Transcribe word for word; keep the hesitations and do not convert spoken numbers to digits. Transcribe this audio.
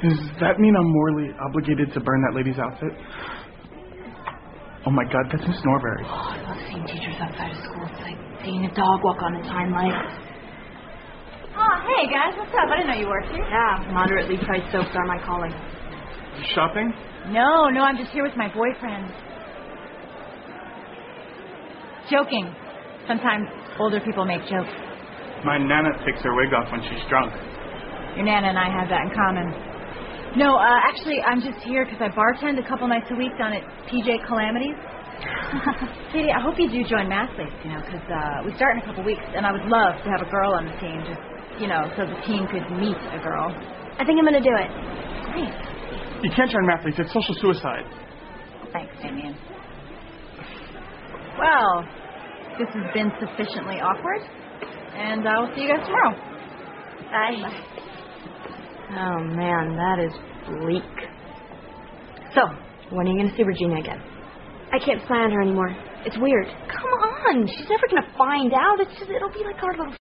Does that mean I'm morally obligated to burn that lady's outfit? Oh my God, that's Miss Norbury. Oh, I love seeing teachers outside of school. It's like seeing a dog walk on its hind legs. Oh, hey guys, what's up? I didn't know you worked here. Yeah, moderately priced soaps are my calling. Shopping? No, no, I'm just here with my boyfriend. Joking. Sometimes older people make jokes. My Nana takes her wig off when she's drunk. Your Nana and I have that in common. No, uh, actually, I'm just here because I bartend a couple nights a week down at P J Calamities. Katie, I hope you do join Mathletes, you know, because uh, we start in a couple weeks, and I would love to have a girl on the team, just, you know, so the team could meet a girl. I think I'm going to do it. Great. You can't join Mathletes. It's social suicide. Thanks, Damien. Well, this has been sufficiently awkward, and I'll see you guys tomorrow. Bye. Bye. Oh, man, that is bleak. So, when are you going to see Regina again? I can't spy on her anymore. It's weird. Come on, she's never going to find out. It's just, it'll be like our little